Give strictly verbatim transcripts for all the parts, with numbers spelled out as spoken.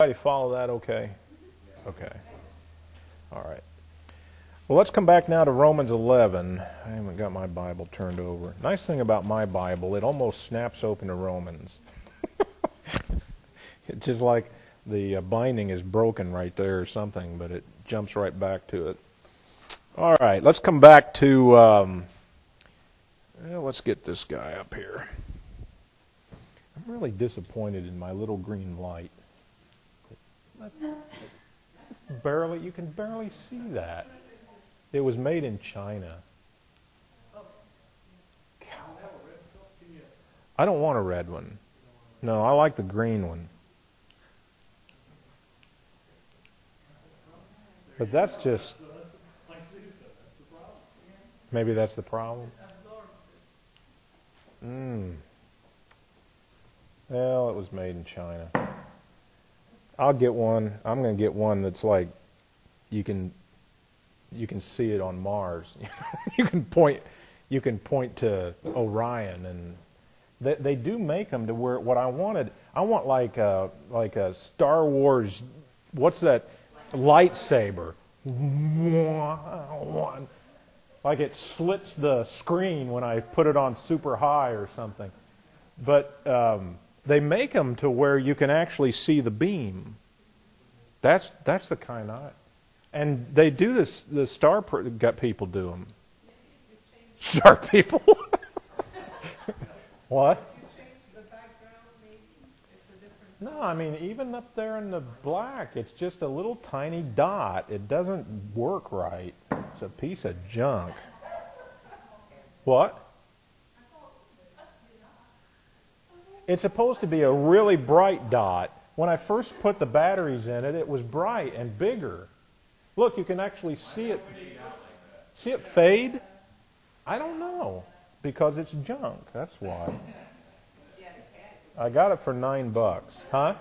Everybody follow that okay? Okay. All right. Well, let's come back now to Romans eleven. I haven't got my Bible turned over. Nice thing about my Bible, it almost snaps open to Romans. It's just like the uh, binding is broken right there or something, but it jumps right back to it. All right, let's come back to, um, well, let's get this guy up here. I'm really disappointed in my little green light. Barely, you can barely see that. It was made in China. I don't want a red one. No, I like the green one. But that's just... Maybe that's the problem? Mm. Well, it was made in China. I'll get one. I'm going to get one that's like you can you can see it on Mars. you can point you can point to Orion, and they, they do make them to where what I wanted. I want like a like a Star Wars. What's that lightsaber? Like it slits the screen when I put it on super high or something. But um, they make them to where you can actually see the beam. That's that's the kind I... And they do this, the star per, got people do them. Star people? What? No, I mean, even up there in the black, it's just a little tiny dot. It doesn't work right. It's a piece of junk. What? It's supposed to be a really bright dot. When I first put the batteries in it, it was bright and bigger. Look, you can actually see it. See it fade? I don't know. Because it's junk. That's why. I got it for nine bucks. Huh?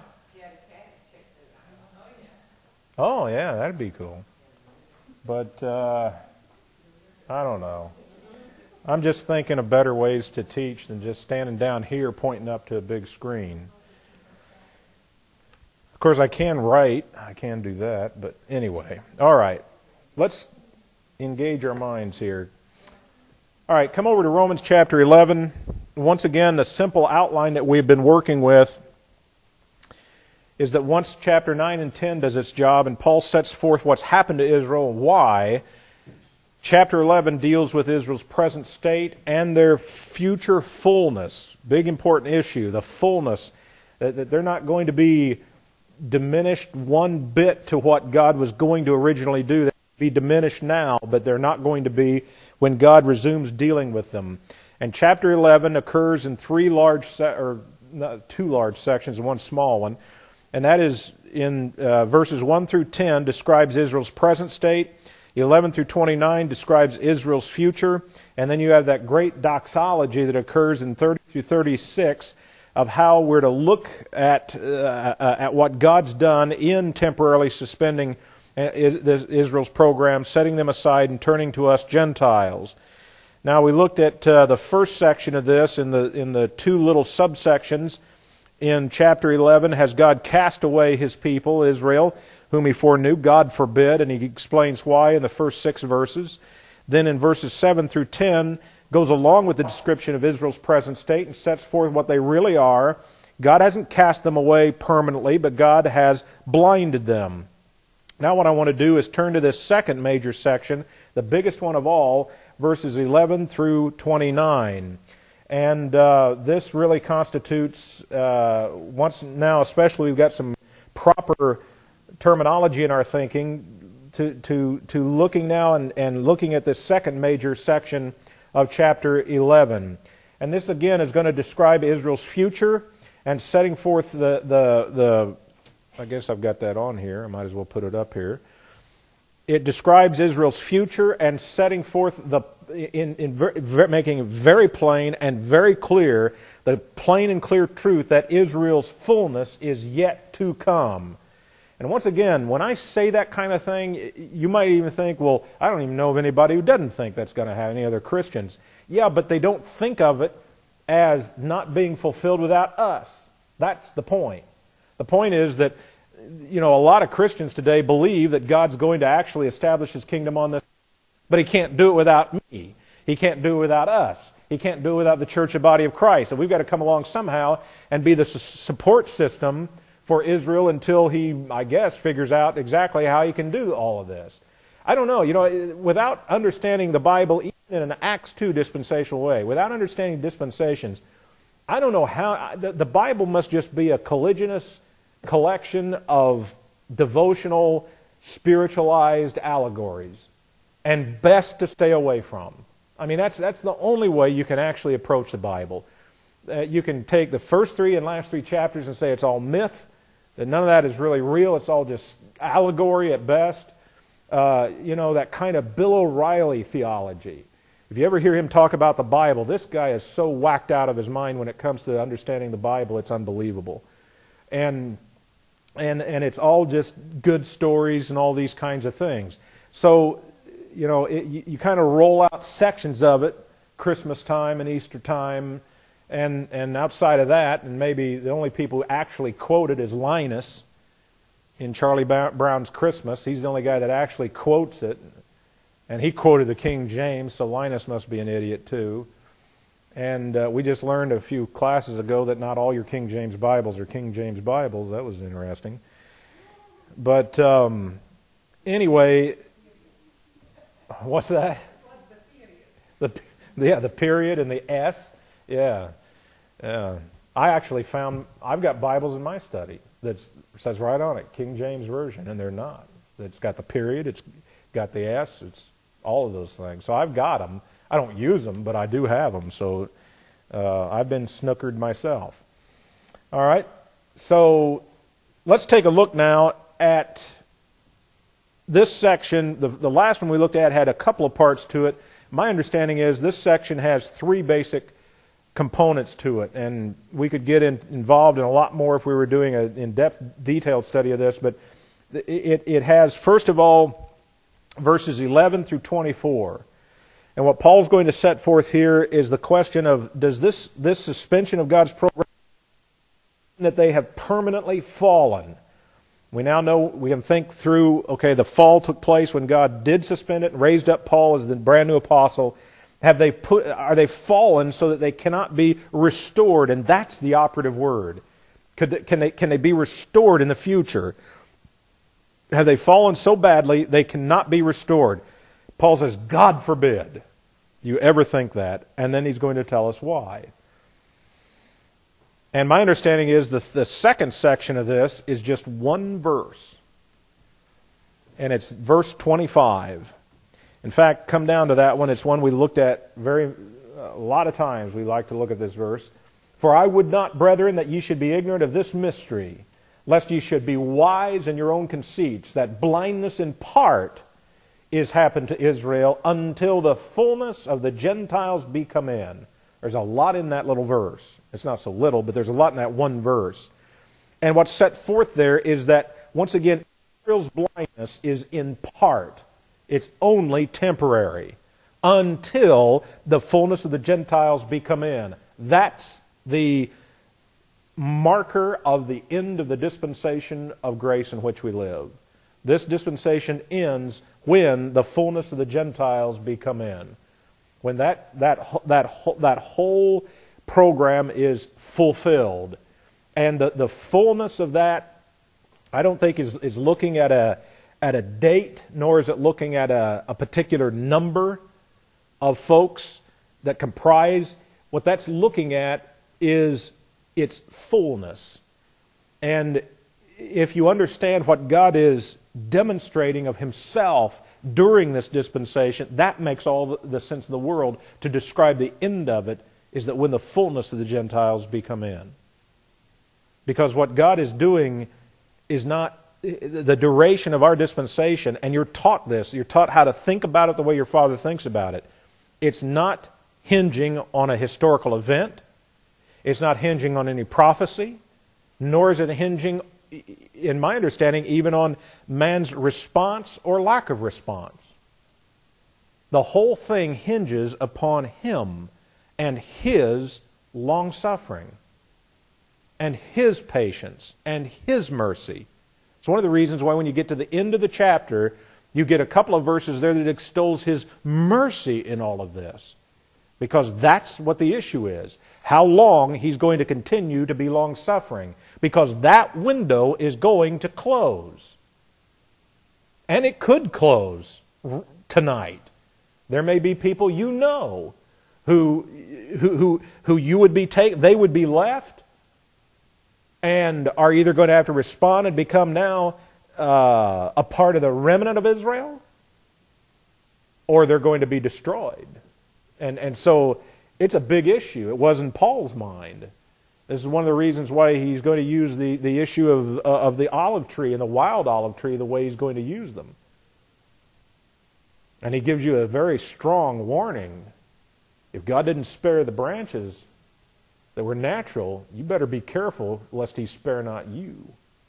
Oh, yeah, that'd be cool. But, uh, I don't know. I'm just thinking of better ways to teach than just standing down here pointing up to a big screen. Of course, I can write. I can do that. But anyway. All right. Let's engage our minds here. All right. Come over to Romans chapter eleven. Once again, the simple outline that we've been working with is that once chapter nine and ten does its job and Paul sets forth what's happened to Israel and why, chapter eleven deals with Israel's present state and their future fullness. Big important issue, the fullness, that they're not going to be diminished one bit to what God was going to originally do. They will be diminished now, but they're not going to be when God resumes dealing with them. And chapter eleven occurs in three large, se- or not, two large sections and one small one. And that is in uh, verses one through ten describes Israel's present state. eleven through twenty-nine describes Israel's future. And then you have that great doxology that occurs in thirty through thirty-six of how we're to look at, uh, at what God's done in temporarily suspending Israel's program, setting them aside and turning to us Gentiles. Now, we looked at uh, the first section of this in the in the two little subsections. In chapter eleven, has God cast away His people, Israel, whom He foreknew? God forbid, and He explains why in the first six verses. Then in verses seven through ten, goes along with the description of Israel's present state and sets forth what they really are. God hasn't cast them away permanently, but God has blinded them. Now what I want to do is turn to this second major section, the biggest one of all, verses eleven through twenty-nine. And uh, this really constitutes, uh, once now especially we've got some proper terminology in our thinking, to, to, to looking now and, and looking at this second major section of chapter eleven. And this again is going to describe Israel's future and setting forth the, the, the I guess I've got that on here. I might as well put it up here. It describes Israel's future and setting forth the in, in ver, ver, making it very plain and very clear, the plain and clear truth that Israel's fullness is yet to come. And once again, when I say that kind of thing, you might even think, well, I don't even know of anybody who doesn't think that's going to happen, any other Christians. Yeah, but they don't think of it as not being fulfilled without us. That's the point. The point is that you know, a lot of Christians today believe that God's going to actually establish His kingdom on this, but He can't do it without me. He can't do it without us. He can't do it without the church, the body of Christ. And we've got to come along somehow and be the support system for Israel until He, I guess, figures out exactly how He can do all of this. I don't know. You know, without understanding the Bible, even in an Acts two dispensational way, without understanding dispensations, I don't know how. The, the Bible must just be a colliginous collection of devotional, spiritualized allegories, and best to stay away from. I mean, that's that's the only way you can actually approach the Bible. Uh, you can take the first three and last three chapters and say it's all myth, that none of that is really real, it's all just allegory at best. Uh, you know, that kind of Bill O'Reilly theology. If you ever hear him talk about the Bible, this guy is so whacked out of his mind when it comes to understanding the Bible, it's unbelievable. And and and it's all just good stories and all these kinds of things. So, you know, it, you, you kind of roll out sections of it, Christmas time and Easter time, and and outside of that, and maybe the only people who actually quote it is Linus in Charlie Brown's Christmas. He's the only guy that actually quotes it. And he quoted the King James, so Linus must be an idiot too. And uh, we just learned a few classes ago that not all your King James Bibles are King James Bibles. That was interesting. But um, anyway, what's that? The, yeah, the period and the S. Yeah. Yeah. I actually found, I've got Bibles in my study that says right on it, King James Version, and they're not. It's got the period, it's got the S, it's all of those things. So I've got them. I don't use them, but I do have them. So uh, I've been snookered myself. All right. So let's take a look now at this section. The, the last one we looked at had a couple of parts to it. My understanding is this section has three basic components to it, and we could get in, involved in a lot more if we were doing an in-depth, detailed study of this, but it, it has, first of all, verses eleven through twenty-four. And what Paul's going to set forth here is the question of, does this, this suspension of God's program mean that they have permanently fallen? We now know, we can think through, okay, the fall took place when God did suspend it and raised up Paul as the brand new apostle. Have they put, are they fallen so that they cannot be restored? And that's the operative word. Could, can, they, can they be restored in the future? Have they fallen so badly they cannot be restored? Paul says, God forbid you ever think that. And then he's going to tell us why. And my understanding is that the second section of this is just one verse. And it's verse twenty-five. In fact, come down to that one. It's one we looked at very a lot of times. We like to look at this verse. For I would not, brethren, that ye should be ignorant of this mystery, lest ye should be wise in your own conceits, that blindness in part is happened to Israel until the fullness of the Gentiles be come in. There's a lot in that little verse. It's not so little, but there's a lot in that one verse. And what's set forth there is that, once again, Israel's blindness is in part. It's only temporary until the fullness of the Gentiles be come in. That's the marker of the end of the dispensation of grace in which we live. This dispensation ends when the fullness of the Gentiles be come in. When that, that, that, that whole program is fulfilled. And the, the fullness of that, I don't think is, is looking at a at a date, nor is it looking at a, a particular number of folks that comprise. What that's looking at is its fullness. And if you understand what God is demonstrating of Himself during this dispensation, that makes all the sense in the world to describe the end of it, is that when the fullness of the Gentiles be come in. Because what God is doing is not the duration of our dispensation, and you're taught this, you're taught how to think about it the way your Father thinks about it. It's not hinging on a historical event. It's not hinging on any prophecy, nor is it hinging, in my understanding, even on man's response or lack of response. The whole thing hinges upon Him and His long-suffering and His patience and His mercy. It's one of the reasons why when you get to the end of the chapter, you get a couple of verses there that extols His mercy in all of this. Because that's what the issue is. How long He's going to continue to be long-suffering. Because that window is going to close. And it could close tonight. There may be people you know who, who, who, who you would be taken, they would be left and are either going to have to respond and become now uh, a part of the remnant of Israel, or they're going to be destroyed. And, and so it's a big issue. It was in Paul's mind. This is one of the reasons why he's going to use the, the issue of, uh, of the olive tree and the wild olive tree the way he's going to use them. And he gives you a very strong warning. If God didn't spare the branches that were natural, you better be careful lest He spare not you.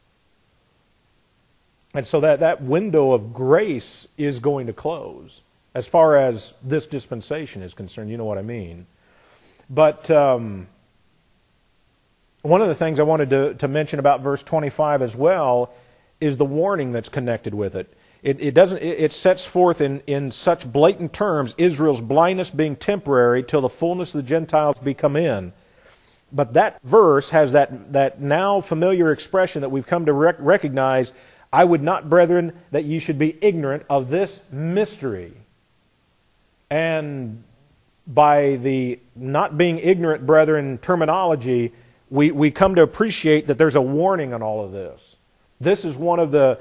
And so that, that window of grace is going to close. As far as this dispensation is concerned, you know what I mean. But um, one of the things I wanted to, to mention about verse twenty-five as well is the warning that's connected with it. It, it doesn't. It, it sets forth in, in such blatant terms Israel's blindness being temporary till the fullness of the Gentiles be come in. But that verse has that, that now familiar expression that we've come to rec- recognize, I would not, brethren, that ye should be ignorant of this mystery. And by the not being ignorant, brethren, terminology, we, we come to appreciate that there's a warning on all of this. This is one of the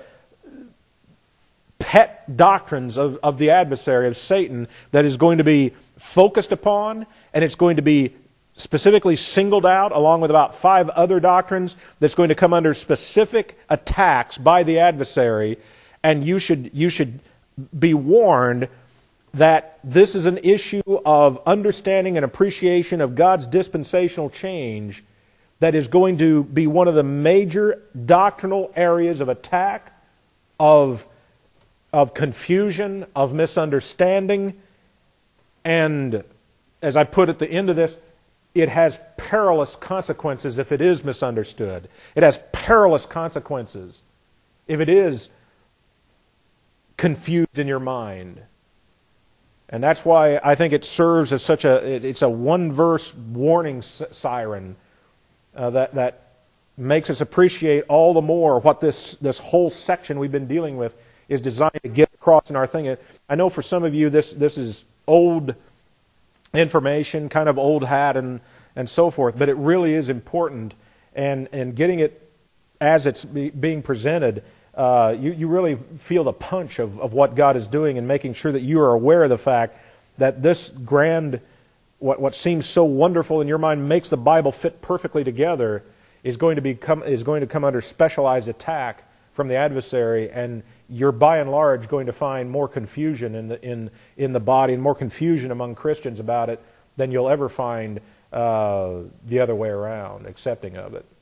pet doctrines of, of the adversary, of Satan, that is going to be focused upon, and it's going to be specifically singled out along with about five other doctrines that's going to come under specific attacks by the adversary, and you should, you should be warned that this is an issue of understanding and appreciation of God's dispensational change that is going to be one of the major doctrinal areas of attack, of, of confusion, of misunderstanding. And as I put at the end of this, it has perilous consequences if it is misunderstood. It has perilous consequences if it is confused in your mind. And that's why I think it serves as such a, it's a one-verse warning siren uh, that, that makes us appreciate all the more what this, this whole section we've been dealing with is designed to get across in our thing. I know for some of you this, this is old information, kind of old hat and, and so forth, but it really is important, and, and getting it as it's be, being presented, Uh, you, you really feel the punch of, of what God is doing, and making sure that you are aware of the fact that this grand, what, what seems so wonderful in your mind makes the Bible fit perfectly together, is going to become is going to come under specialized attack from the adversary, and you're by and large going to find more confusion in the in in the body, and more confusion among Christians about it than you'll ever find uh, the other way around, accepting of it.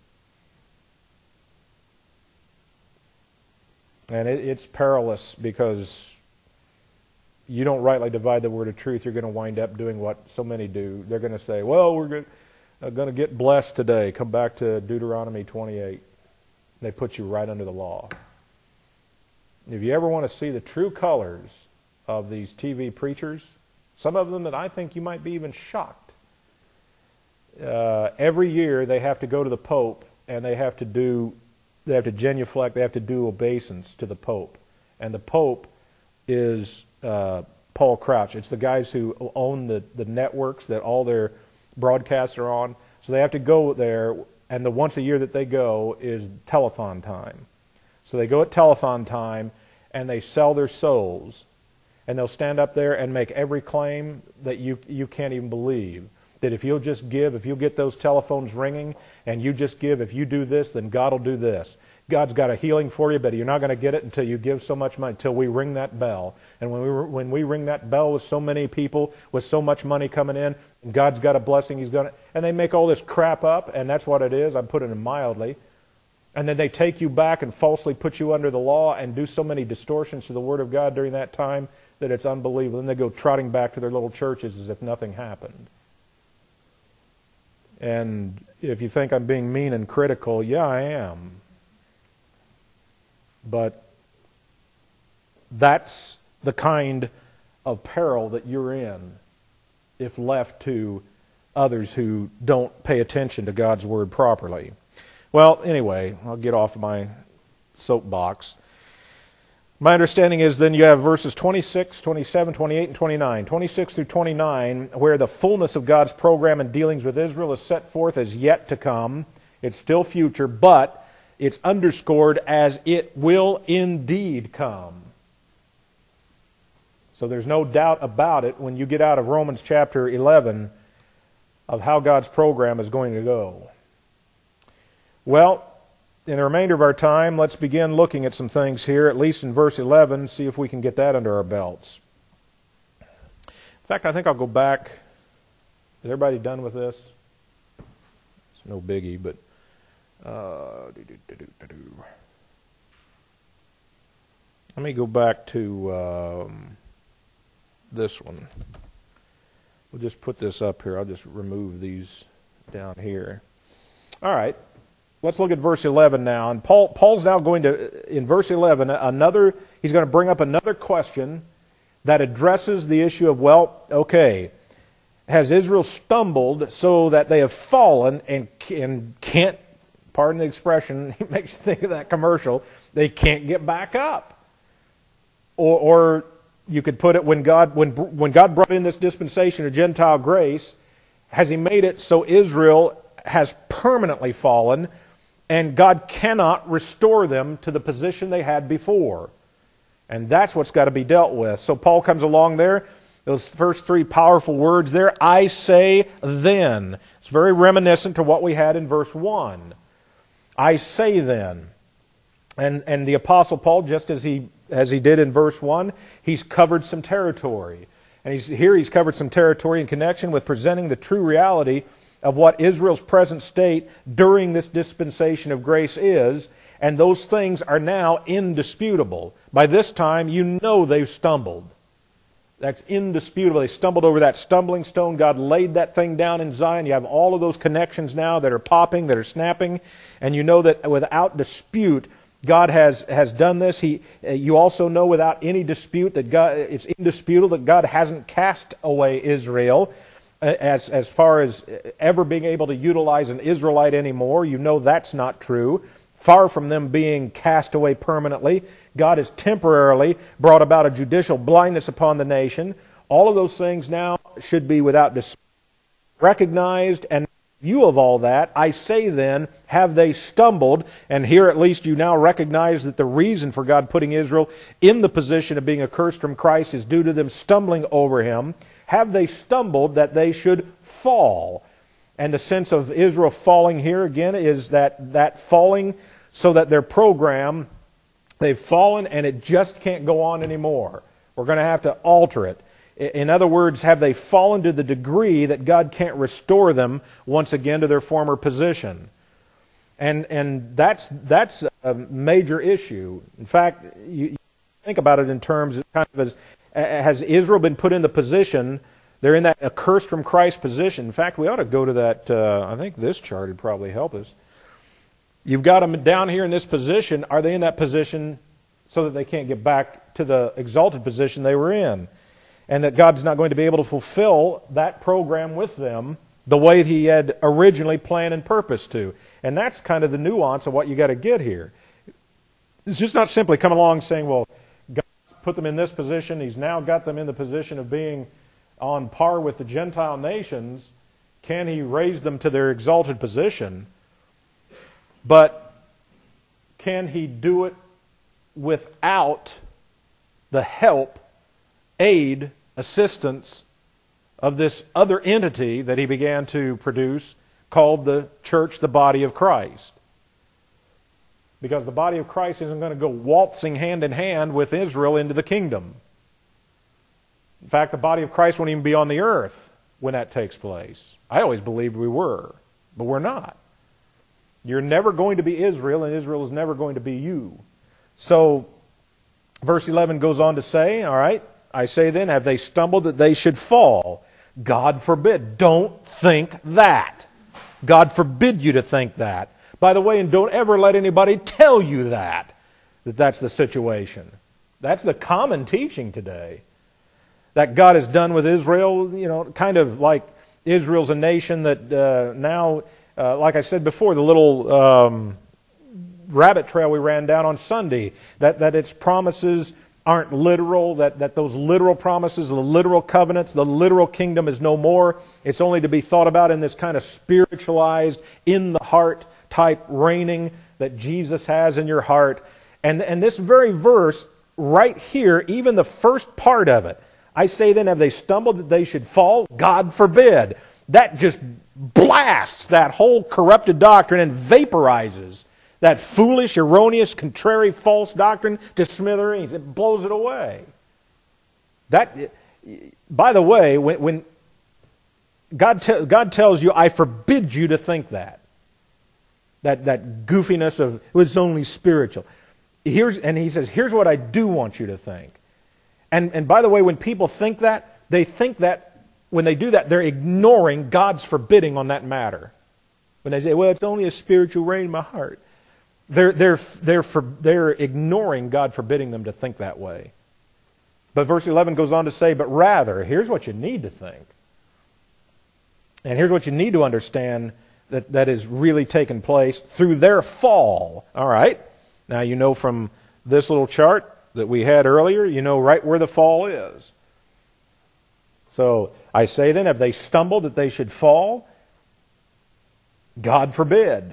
And it, it's perilous, because you don't rightly divide the word of truth, you're going to wind up doing what so many do. They're going to say, well, we're going, uh, going to get blessed today. Come back to Deuteronomy twenty-eight. They put you right under the law. If you ever want to see the true colors of these T V preachers, some of them that I think you might be even shocked, uh, every year they have to go to the Pope, and they have to do They have to genuflect, they have to do obeisance to the Pope. And the Pope is uh, Paul Crouch. It's the guys who own the, the networks that all their broadcasts are on. So they have to go there, and the once a year that they go is telethon time. So they go at telethon time, and they sell their souls. And they'll stand up there and make every claim that you, you can't even believe. That if you'll just give, if you'll get those telephones ringing, and you just give, if you do this, then God will do this. God's got a healing for you, but you're not going to get it until you give so much money, until we ring that bell. And when we when we ring that bell with so many people, with so much money coming in, and God's got a blessing, He's going to... And they make all this crap up, and that's what it is. I'm putting it mildly. And then they take you back and falsely put you under the law and do so many distortions to the Word of God during that time that it's unbelievable. Then they go trotting back to their little churches as if nothing happened. And if you think I'm being mean and critical, yeah, I am. but that's the kind of peril that you're in if left to others who don't pay attention to God's Word properly. Well, anyway, I'll get off my soapbox. My understanding is then you have verses twenty-six, twenty-seven, twenty-eight, and twenty-nine. twenty-six through twenty-nine, where the fullness of God's program and dealings with Israel is set forth as yet to come. It's still future, but it's underscored as it will indeed come. So there's no doubt about it when you get out of Romans chapter eleven of how God's program is going to go. Well, in the remainder of our time, let's begin looking at some things here, at least in verse eleven, see if we can get that under our belts. In fact, I think I'll go back. Is everybody done with this? It's no biggie, but... Uh, let me go back to um, this one. We'll just put this up here. I'll just remove these down here. All right. Let's look at verse eleven now. And Paul, Paul's now going to, in verse eleven, another, he's going to bring up another question that addresses the issue of, well, okay, has Israel stumbled so that they have fallen and, and can't, pardon the expression, it makes you think of that commercial, they can't get back up? Or, or you could put it, when God, when, when God brought in this dispensation of Gentile grace, has He made it so Israel has permanently fallen and God cannot restore them to the position they had before? And that's what's got to be dealt with. So Paul comes along there, those first three powerful words there, I say then. It's very reminiscent to what we had in verse one. I say then. And, and the Apostle Paul, just as he, as he did in verse one, he's covered some territory. And he's, here he's covered some territory in connection with presenting the true reality of what Israel's present state during this dispensation of grace is, and those things are now indisputable. By this time, you know they've stumbled. That's indisputable. They stumbled over that stumbling stone. God laid that thing down in Zion. You have all of those connections now that are popping, that are snapping, and you know that without dispute, God has, has done this. He, you also know without any dispute that God, it's indisputable that God hasn't cast away Israel. As, as far as ever being able to utilize an Israelite anymore, you know that's not true. Far from them being cast away permanently, God has temporarily brought about a judicial blindness upon the nation. All of those things now should be without dispute recognized, and in view of all that, I say then, have they stumbled? And here at least you now recognize that the reason for God putting Israel in the position of being accursed from Christ is due to them stumbling over Him. Have they stumbled that they should fall? And the sense of Israel falling here again is that, that falling so that their program, they've fallen and it just can't go on anymore. We're going to have to alter it. In other words, have they fallen to the degree that God can't restore them once again to their former position? And, and that's, that's a major issue. In fact, you, you think about it in terms of kind of as, has Israel been put in the position, they're in that accursed from Christ position. In fact, we ought to go to that, uh, I think this chart would probably help us. You've got them down here in this position. Are they in that position so that they can't get back to the exalted position they were in? And that God's not going to be able to fulfill that program with them the way He had originally planned and purposed to. And that's kind of the nuance of what you got to get here. It's just not simply come along saying, well, God put them in this position. He's now got them in the position of being on par with the Gentile nations. Can He raise them to their exalted position? But can He do it without the help, aid, assistance of this other entity that He began to produce called the church, the body of Christ? Because the body of Christ isn't going to go waltzing hand in hand with Israel into the kingdom. In fact, the body of Christ won't even be on the earth when that takes place. I always believed we were, but we're not. You're never going to be Israel, and Israel is never going to be you. So, verse eleven goes on to say, all right, I say then, have they stumbled that they should fall? God forbid. Don't think that. God forbid you to think that. By the way, and don't ever let anybody tell you that. that that's the situation. That's the common teaching today. That God is done with Israel, you know, kind of like Israel's a nation that uh, now, uh, like I said before, the little um, rabbit trail we ran down on Sunday, that, that its promises aren't literal, that, that those literal promises, the literal covenants, the literal kingdom is no more. It's only to be thought about in this kind of spiritualized, in the heart type reigning that Jesus has in your heart. And, and this very verse right here, even the first part of it, I say then, have they stumbled that they should fall? God forbid. That just blasts that whole corrupted doctrine and vaporizes that foolish, erroneous, contrary, false doctrine to smithereens. It blows it away. That, by the way, when, when God, te- God tells you, I forbid you to think that. That, that goofiness of, it's only spiritual. Here's, and he says, here's what I do want you to think. And, and by the way, when people think that, they think that when they do that, they're ignoring God's forbidding on that matter. When they say, well, it's only a spiritual reign in my heart. They're, they're, they're, for, they're ignoring God forbidding them to think that way. But verse eleven goes on to say, but rather, here's what you need to think. And here's what you need to understand that, that is really taking place through their fall. All right? Now you know from this little chart that we had earlier, you know right where the fall is. So I say then, have they stumbled that they should fall? God forbid.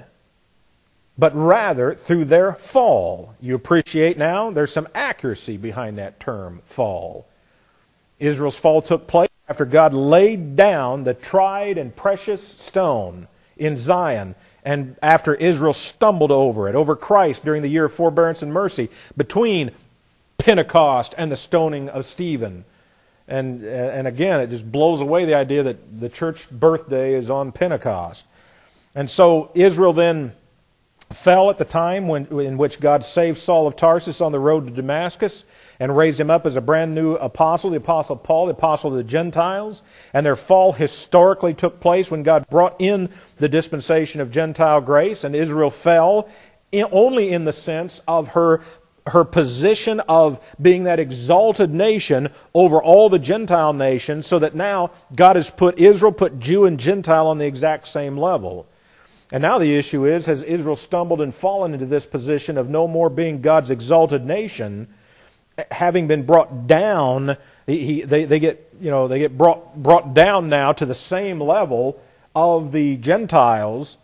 But rather, through their fall. You appreciate now, there's some accuracy behind that term, fall. Israel's fall took place after God laid down the tried and precious stone in Zion, and after Israel stumbled over it, over Christ during the year of forbearance and mercy, between Pentecost and the stoning of Stephen. And, and again, it just blows away the idea that the church birthday is on Pentecost. And so Israel then fell at the time when, in which God saved Saul of Tarsus on the road to Damascus and raised him up as a brand new apostle, the Apostle Paul, the apostle of the Gentiles. And their fall historically took place when God brought in the dispensation of Gentile grace, and Israel fell in, only in the sense of her, her position of being that exalted nation over all the Gentile nations, so that now God has put Israel, put Jew and Gentile on the exact same level. And now the issue is, has Israel stumbled and fallen into this position of no more being God's exalted nation, having been brought down? He, they, they get, you know, they get brought brought down now to the same level of the Gentiles,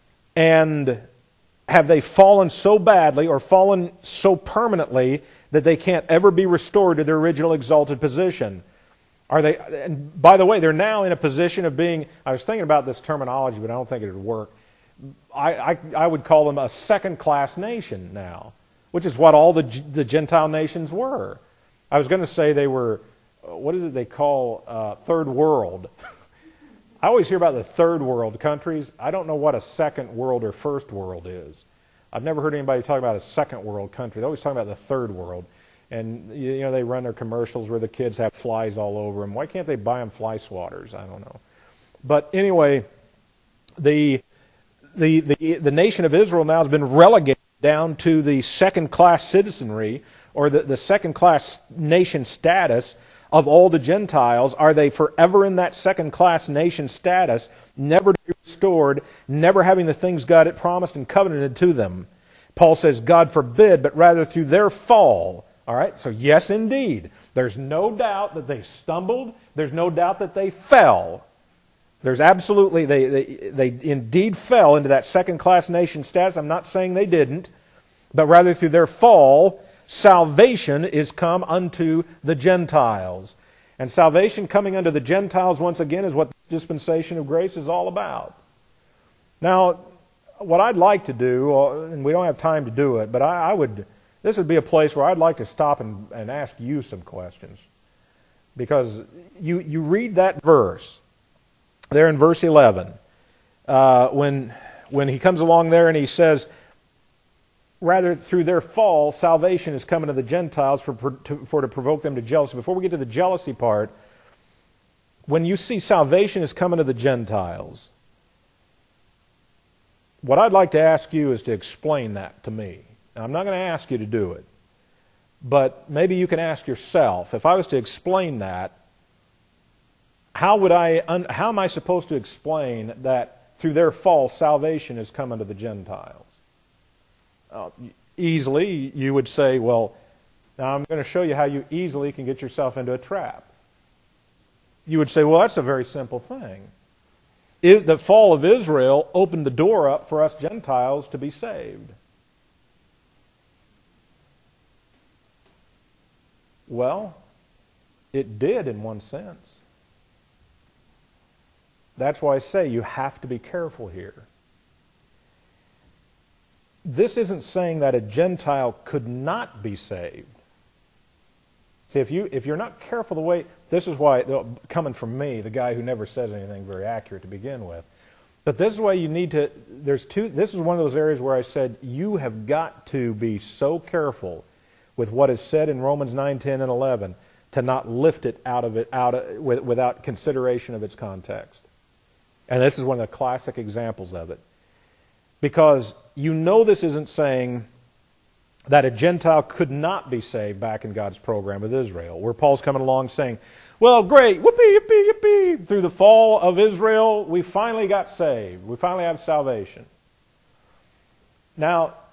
and have they fallen so badly or fallen so permanently that they can't ever be restored to their original exalted position? Are they? And by the way, they're now in a position of being. I was thinking about this terminology, but I don't think it would work. I, I, I would call them a second-class nation now, which is what all the, the Gentile nations were. I was going to say they were, what is it they call uh, third world? I always hear about the third world countries. I don't know what a second world or first world is. I've never heard anybody talk about a second world country. They always talk about the third world. And, you know, they run their commercials where the kids have flies all over them. Why can't they buy them fly swatters? I don't know. But anyway, the... The, the, the nation of Israel now has been relegated down to the second-class citizenry, or the, the second-class nation status of all the Gentiles. Are they forever in that second-class nation status, never to be restored, never having the things God had promised and covenanted to them? Paul says, God forbid, but rather through their fall. All right, so yes, indeed. There's no doubt that they stumbled. There's no doubt that they fell. There's absolutely, they, they, they indeed fell into that second-class nation status. I'm not saying they didn't, but rather through their fall, salvation is come unto the Gentiles. And salvation coming unto the Gentiles, once again, is what the dispensation of grace is all about. Now, what I'd like to do, and we don't have time to do it, but I, I would, this would be a place where I'd like to stop and, and ask you some questions. Because you, you read that verse, there in verse eleven, uh, when, when he comes along there and he says, rather through their fall, salvation is coming to the Gentiles for, to, for to provoke them to jealousy. Before we get to the jealousy part, when you see salvation is coming to the Gentiles, what I'd like to ask you is to explain that to me. Now, I'm not going to ask you to do it, but maybe you can ask yourself, if I was to explain that, how would I, how am I supposed to explain that through their fall, salvation has come unto the Gentiles? Uh, easily, you would say, well, now I'm going to show you how you easily can get yourself into a trap. You would say, well, that's a very simple thing. If the fall of Israel opened the door up for us Gentiles to be saved. Well, it did in one sense. That's why I say you have to be careful here. This isn't saying that a Gentile could not be saved. See, if, you, if you're not careful the way... This is why, coming from me, the guy who never says anything very accurate to begin with, but this is why you need to... There's two. This is one of those areas where I said you have got to be so careful with what is said in Romans nine, ten, and eleven to not lift it out of it out of, without consideration of its context. And this is one of the classic examples of it. Because you know this isn't saying that a Gentile could not be saved back in God's program with Israel, where Paul's coming along saying, well, great, whoopee, yippee, yippee, through the fall of Israel, we finally got saved. We finally have salvation. Now,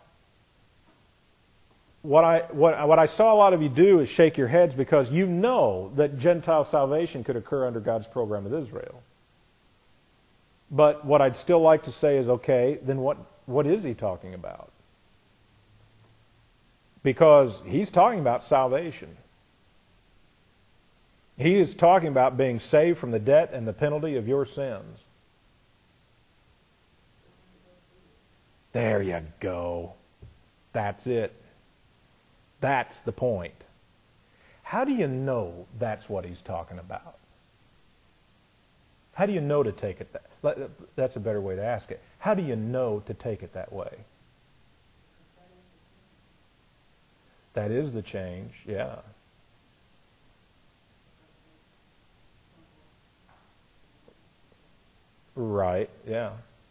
what I, what, what I saw a lot of you do is shake your heads because you know that Gentile salvation could occur under God's program with Israel. But what I'd still like to say is, okay, then what, what is he talking about? Because he's talking about salvation. He is talking about being saved from the debt and the penalty of your sins. There you go. That's it. That's the point. How do you know that's what he's talking about? How do you know to take it that? That's a better way to ask it. How do you know to take it that way? That is the change, yeah. Right, yeah.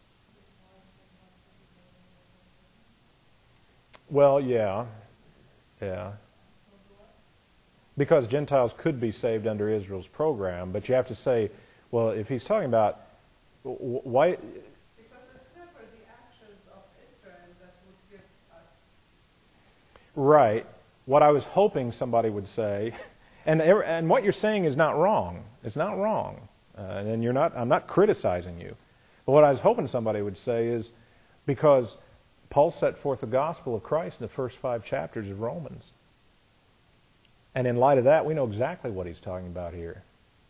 Well, yeah, yeah. Because Gentiles could be saved under Israel's program, but you have to say, well, if he's talking about why... Because it's never the actions of Israel that would give us... Right. What I was hoping somebody would say, and and what you're saying is not wrong. It's not wrong. Uh, and you're not. I'm not criticizing you. But what I was hoping somebody would say is, because Paul set forth the gospel of Christ in the first five chapters of Romans. And in light of that, we know exactly what he's talking about here.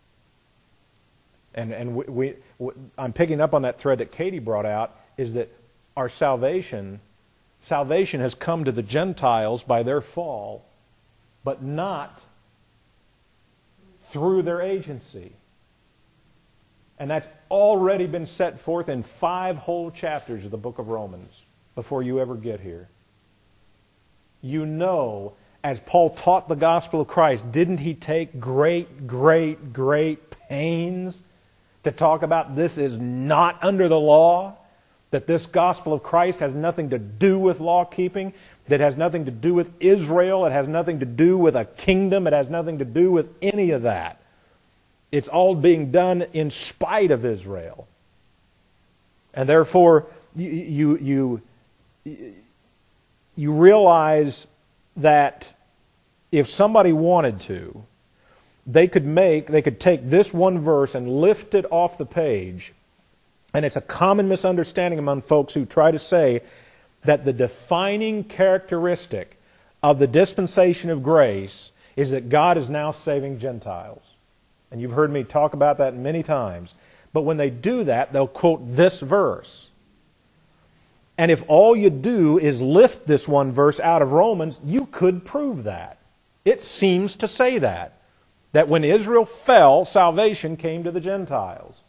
And and we, we, we I'm picking up on that thread that Katie brought out, is that our salvation, salvation has come to the Gentiles by their fall, but not through their agency. And that's already been set forth in five whole chapters of the book of Romans before you ever get here. You know, as Paul taught the gospel of Christ, didn't he take great, great, great pains to talk about this is not under the law? That this gospel of Christ has nothing to do with law keeping, that has nothing to do with Israel, it has nothing to do with a kingdom, it has nothing to do with any of that. It's all being done in spite of Israel. And therefore, you, you, you, you realize that if somebody wanted to, they could make, they could take this one verse and lift it off the page. And it's a common misunderstanding among folks who try to say that the defining characteristic of the dispensation of grace is that God is now saving Gentiles. And you've heard me talk about that many times. But when they do that, they'll quote this verse. And if all you do is lift this one verse out of Romans, you could prove that. It seems to say that. That when Israel fell, salvation came to the Gentiles.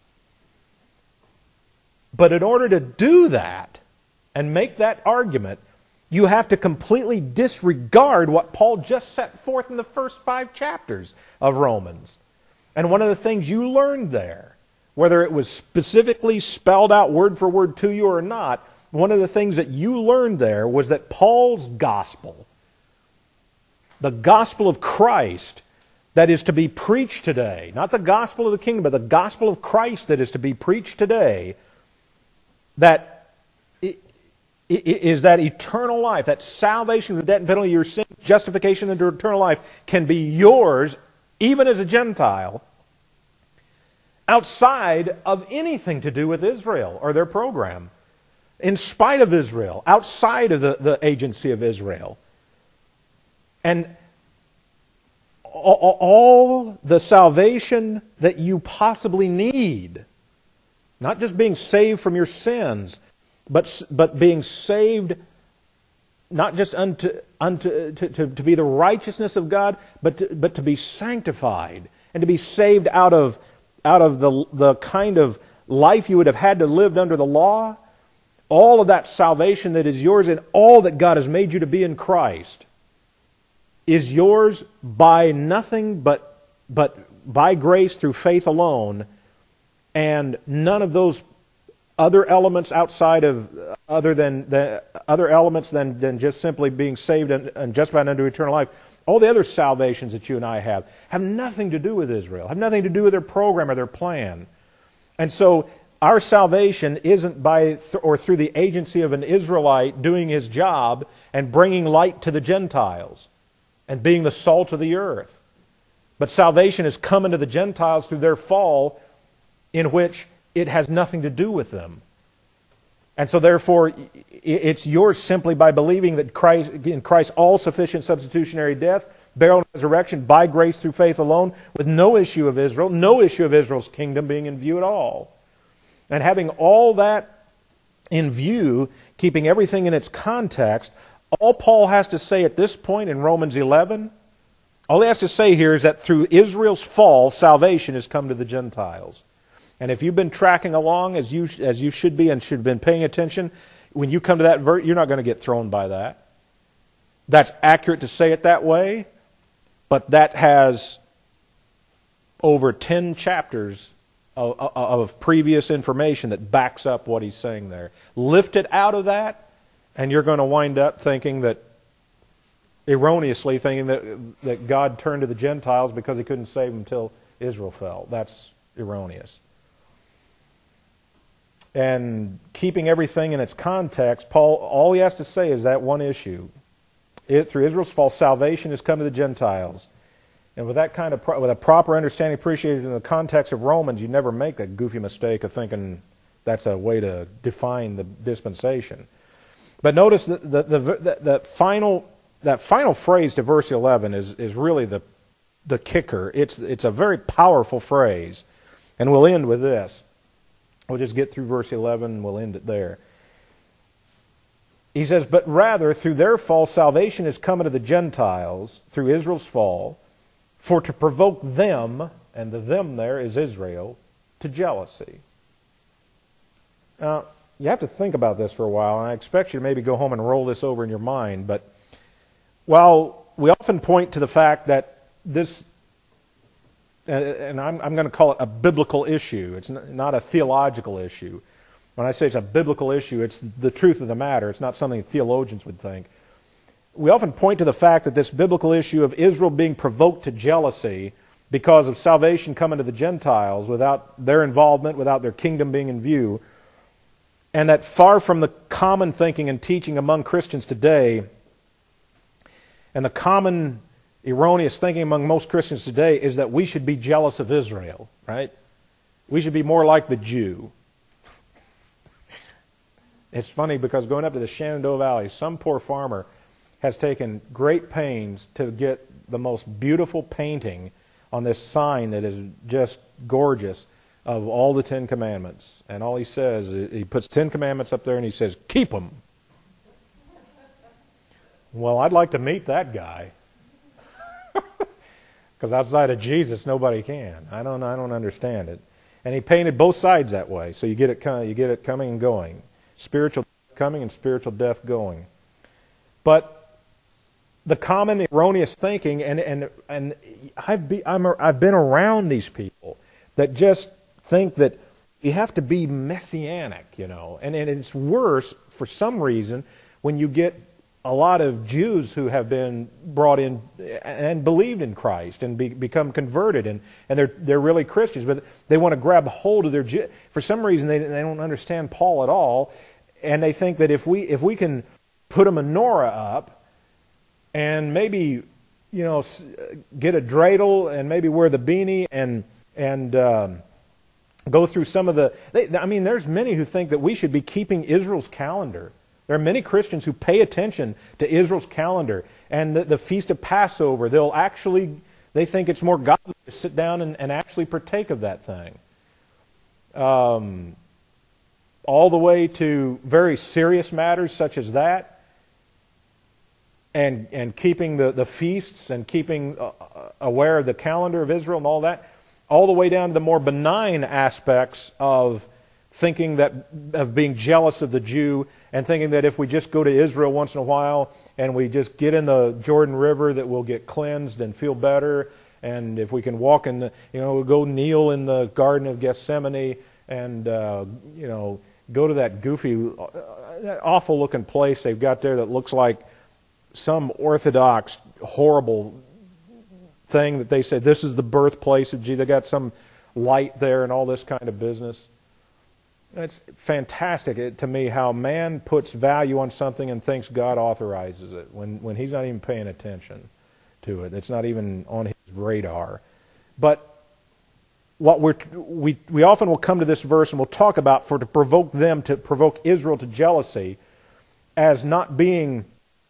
But in order to do that and make that argument, you have to completely disregard what Paul just set forth in the first five chapters of Romans. And one of the things you learned there, whether it was specifically spelled out word for word to you or not, one of the things that you learned there was that Paul's gospel, the gospel of Christ that is to be preached today, not the gospel of the kingdom, but the gospel of Christ that is to be preached today, that is that eternal life, that salvation of the debt and penalty of your sin, justification into eternal life can be yours, even as a Gentile, outside of anything to do with Israel or their program, in spite of Israel, outside of the, the agency of Israel. And all, all the salvation that you possibly need, not just being saved from your sins, but but being saved not just unto unto to, to, to be the righteousness of God, but to, but to be sanctified and to be saved out of out of the the kind of life you would have had to live under the law. All of that salvation that is yours and all that God has made you to be in Christ is yours by nothing but but by grace through faith alone, and none of those other elements outside of other than the other elements than, than just simply being saved and, and justified unto eternal life. All the other salvations that you and I have have nothing to do with Israel, have nothing to do with their program or their plan. And so our salvation isn't by th- or through the agency of an Israelite doing his job and bringing light to the Gentiles and being the salt of the earth. But salvation is coming to the Gentiles through their fall, in which it has nothing to do with them. And so therefore, it's yours simply by believing that Christ, in Christ's all-sufficient substitutionary death, burial, and resurrection, by grace through faith alone, with no issue of Israel, no issue of Israel's kingdom being in view at all. And having all that in view, keeping everything in its context, all Paul has to say at this point in Romans eleven, all he has to say here is that through Israel's fall, salvation has come to the Gentiles. And if you've been tracking along as you as you should be and should have been paying attention, when you come to that verse, you're not going to get thrown by that. That's accurate to say it that way, but that has over ten chapters of, of previous information that backs up what he's saying there. Lift it out of that, and you're going to wind up thinking that, erroneously thinking that, that God turned to the Gentiles because he couldn't save them until Israel fell. That's erroneous. And keeping everything in its context, Paul, all he has to say is that one issue. It, through Israel's fall, salvation has come to the Gentiles. And with that kind of, with a proper understanding appreciated in the context of Romans, you never make that goofy mistake of thinking that's a way to define the dispensation. But notice that the, the, the, the final, that final phrase to verse eleven is, is really the, the kicker. It's, it's a very powerful phrase. And we'll end with this. We'll just get through verse eleven and we'll end it there. He says, but rather through their fall salvation is coming to the Gentiles through Israel's fall, for to provoke them, and the them there is Israel, to jealousy. Now, you have to think about this for a while, and I expect you to maybe go home and roll this over in your mind, but while we often point to the fact that this, and I'm, I'm going to call it a biblical issue. It's not a theological issue. When I say it's a biblical issue, it's the truth of the matter. It's not something theologians would think. We often point to the fact that this biblical issue of Israel being provoked to jealousy because of salvation coming to the Gentiles without their involvement, without their kingdom being in view, and that far from the common thinking and teaching among Christians today, and the common erroneous thinking among most Christians today is that we should be jealous of Israel, right? We should be more like the Jew. It's funny because going up to the Shenandoah Valley, some poor farmer has taken great pains to get the most beautiful painting on this sign that is just gorgeous of all the Ten Commandments. And all he says, he puts Ten Commandments up there and he says, keep them. Well, I'd like to meet that guy. Because outside of Jesus, nobody can. I don't, I don't understand it. And he painted both sides that way, so you get it, you get it coming and going. Spiritual death coming and spiritual death going. But the common erroneous thinking, and and and I've be, I'm, I've been around these people that just think that you have to be messianic, you know. And, and it's worse, for some reason, when you get a lot of Jews who have been brought in and believed in Christ and be, become converted, and, and they're, they're really Christians, but they want to grab hold of their... For some reason, they, they don't understand Paul at all, and they think that if we, if we can put a menorah up and maybe, you know, get a dreidel and maybe wear the beanie and... and um, go through some of the... They, I mean, there's many who think that we should be keeping Israel's calendar. There are many Christians who pay attention to Israel's calendar and the, the Feast of Passover. They'll actually... They think it's more godly to sit down and, and actually partake of that thing. Um, all the way to very serious matters such as that. And, and keeping the, the feasts and keeping uh, aware of the calendar of Israel and all that. All the way down to the more benign aspects of thinking that, of being jealous of the Jew, and thinking that if we just go to Israel once in a while and we just get in the Jordan River that we'll get cleansed and feel better, and if we can walk in the, you know, go kneel in the Garden of Gethsemane and, uh, you know, go to that goofy, that awful looking place they've got there that looks like some Orthodox, horrible thing that they say this is the birthplace of Jesus. They got some light there and all this kind of business. And it's fantastic to me how man puts value on something and thinks God authorizes it when, when he's not even paying attention to it. It's not even on his radar. But what we're, we, we often will come to this verse and we'll talk about for to provoke them, to provoke Israel to jealousy, as not being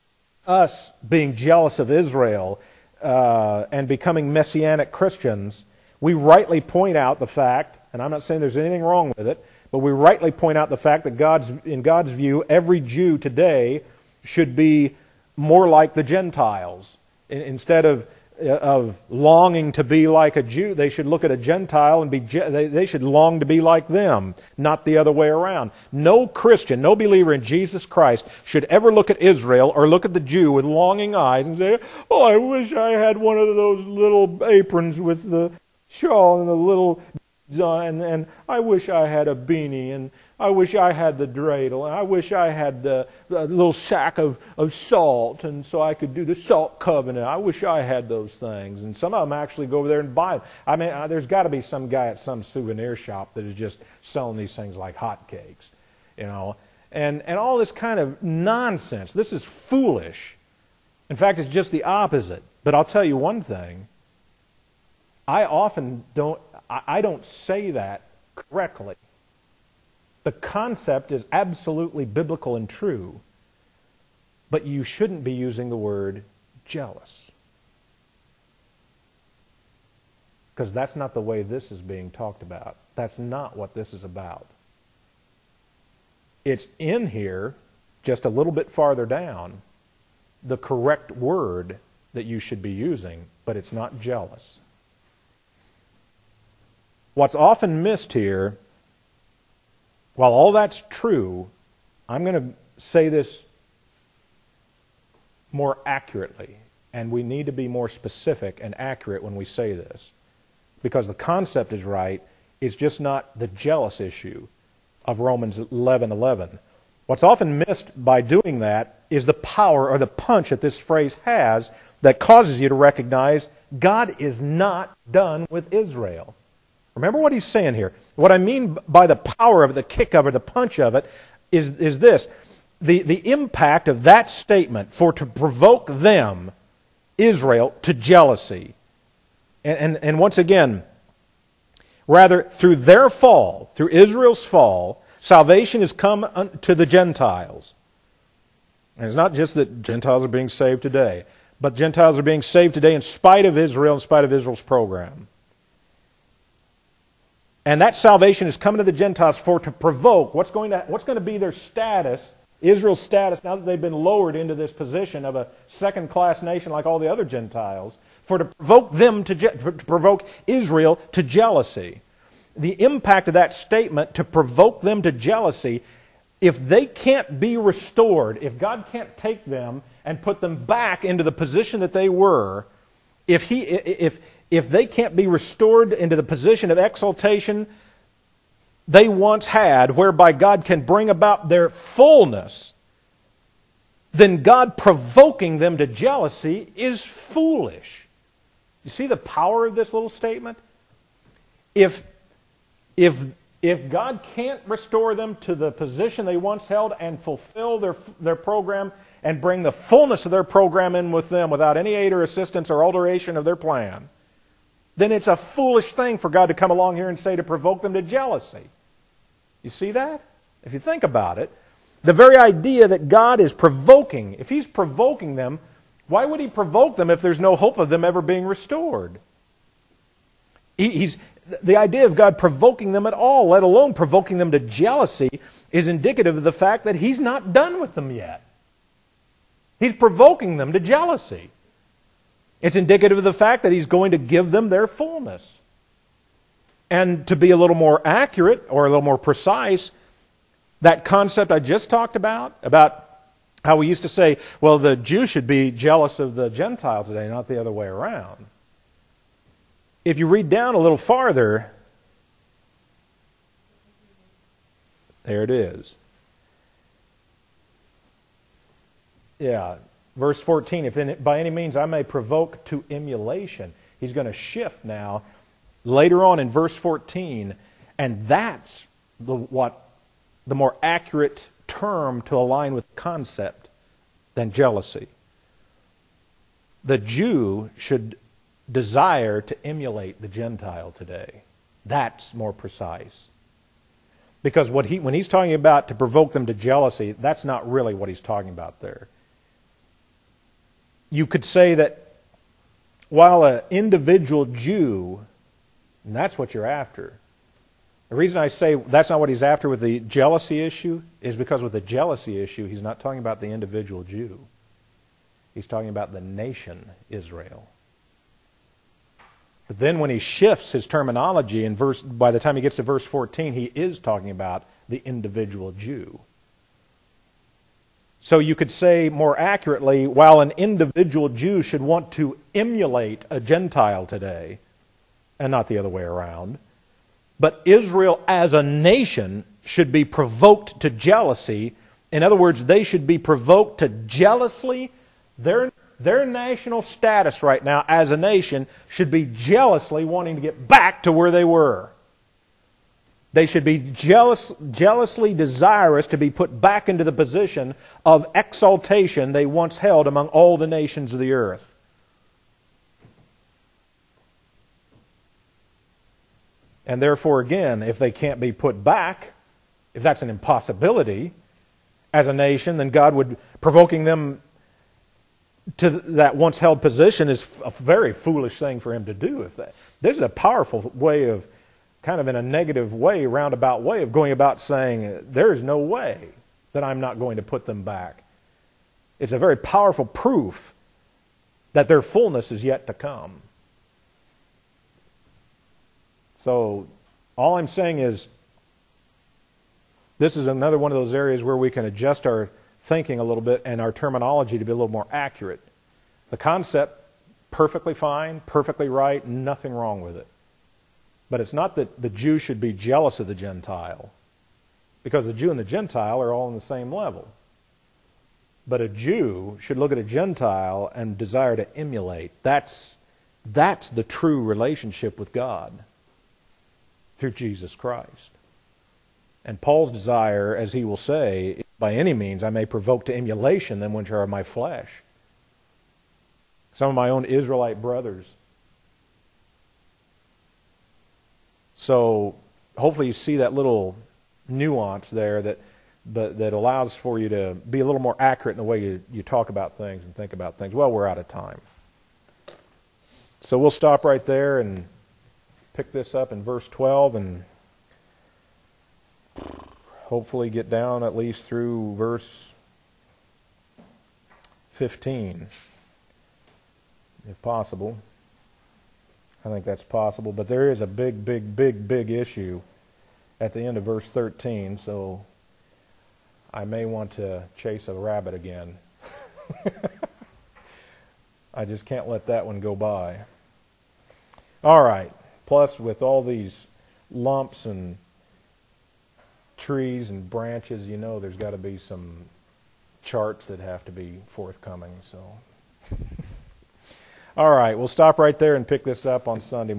us being jealous of Israel Uh, and becoming Messianic Christians. We rightly point out the fact, and I'm not saying there's anything wrong with it, but we rightly point out the fact that God's, in God's view, every Jew today should be more like the Gentiles. In, instead of, of longing to be like a Jew, they should look at a Gentile and be they, they should long to be like them, not the other way around. No Christian, no believer in Jesus Christ should ever look at Israel or look at the Jew with longing eyes and say, oh, I wish I had one of those little aprons with the shawl and the little... And, and I wish I had a beanie, and I wish I had the dreidel, and I wish I had the, the little sack of, of salt, and so I could do the salt covenant. I wish I had those things. And some of them actually go over there and buy them. I mean, uh, there's got to be some guy at some souvenir shop that is just selling these things like hotcakes, you know. And, and all this kind of nonsense. This is foolish. In fact, it's just the opposite. But I'll tell you one thing. I often don't... I don't say that correctly. The concept is absolutely biblical and true, but you shouldn't be using the word jealous. Because that's not the way this is being talked about. That's not what this is about. It's in here, just a little bit farther down, the correct word that you should be using, but it's not jealous. What's often missed here, while all that's true, I'm going to say this more accurately, and we need to be more specific and accurate when we say this, because the concept is right. It's just not the jealous issue of Romans eleven eleven. What's often missed by doing that is the power or the punch that this phrase has that causes you to recognize God is not done with Israel. Remember what he's saying here. What I mean by the power of it, the kick of it, the punch of it, is, is this. The, the impact of that statement for to provoke them, Israel, to jealousy. And, and, and once again, rather, through their fall, through Israel's fall, salvation has come to the Gentiles. And it's not just that Gentiles are being saved today, but Gentiles are being saved today in spite of Israel, in spite of Israel's program. And that salvation is coming to the Gentiles for to provoke. What's going to, what's going to be their status, Israel's status, now that they've been lowered into this position of a second-class nation like all the other Gentiles, for to provoke them to, to provoke Israel to jealousy. The impact of that statement to provoke them to jealousy, if they can't be restored, if God can't take them and put them back into the position that they were, if he if If they can't be restored into the position of exaltation they once had, whereby God can bring about their fullness, then God provoking them to jealousy is foolish. You see the power of this little statement? If, if, if God can't restore them to the position they once held and fulfill their, their program and bring the fullness of their program in with them without any aid or assistance or alteration of their plan, then it's a foolish thing for God to come along here and say to provoke them to jealousy. You see that? If you think about it, the very idea that God is provoking, if He's provoking them, why would He provoke them if there's no hope of them ever being restored? He, he's, the idea of God provoking them at all, let alone provoking them to jealousy, is indicative of the fact that He's not done with them yet. He's provoking them to jealousy. It's indicative of the fact that He's going to give them their fullness. And to be a little more accurate or a little more precise, that concept I just talked about, about how we used to say, well, the Jew should be jealous of the Gentile today, not the other way around. If you read down a little farther, there it is. Yeah, verse fourteen, if in, by any means I may provoke to emulation. He's going to shift now later on in verse fourteen, and that's the, what the more accurate term to align with concept than jealousy. The Jew should desire to emulate the Gentile today. That's more precise. Because what he, when he's talking about to provoke them to jealousy, that's not really what he's talking about there. You could say that while an individual Jew, and that's what you're after. The reason I say that's not what he's after with the jealousy issue is because with the jealousy issue, he's not talking about the individual Jew. He's talking about the nation Israel. But then when he shifts his terminology, in verse, by the time he gets to verse fourteen, he is talking about the individual Jew. So you could say more accurately, while an individual Jew should want to emulate a Gentile today, and not the other way around, but Israel as a nation should be provoked to jealousy. In other words, they should be provoked to jealously, their, their national status right now as a nation should be jealously wanting to get back to where they were. They should be jealous, jealously desirous to be put back into the position of exaltation they once held among all the nations of the earth. And therefore, again, if they can't be put back, if that's an impossibility as a nation, then God would, provoking them to that once held position is a very foolish thing for Him to do. If that, this is a powerful way of, kind of in a negative way, roundabout way of going about saying, there is no way that I'm not going to put them back. It's a very powerful proof that their fullness is yet to come. So all I'm saying is this is another one of those areas where we can adjust our thinking a little bit and our terminology to be a little more accurate. The concept, perfectly fine, perfectly right, nothing wrong with it. But it's not that the Jew should be jealous of the Gentile, because the Jew and the Gentile are all on the same level. But a Jew should look at a Gentile and desire to emulate. That's, that's the true relationship with God through Jesus Christ. And Paul's desire, as he will say, by any means I may provoke to emulation them which are of my flesh. Some of my own Israelite brothers. So hopefully you see that little nuance there that, but, that allows for you to be a little more accurate in the way you, you talk about things and think about things. Well, we're out of time. So we'll stop right there and pick this up in verse twelve and hopefully get down at least through verse fifteen, if possible. I think that's possible, but there is a big, big, big, big issue at the end of verse thirteen, so I may want to chase a rabbit again. I just can't let that one go by. All right. Plus, with all these lumps and trees and branches, you know there's got to be some charts that have to be forthcoming. So, all right, we'll stop right there and pick this up on Sunday morning.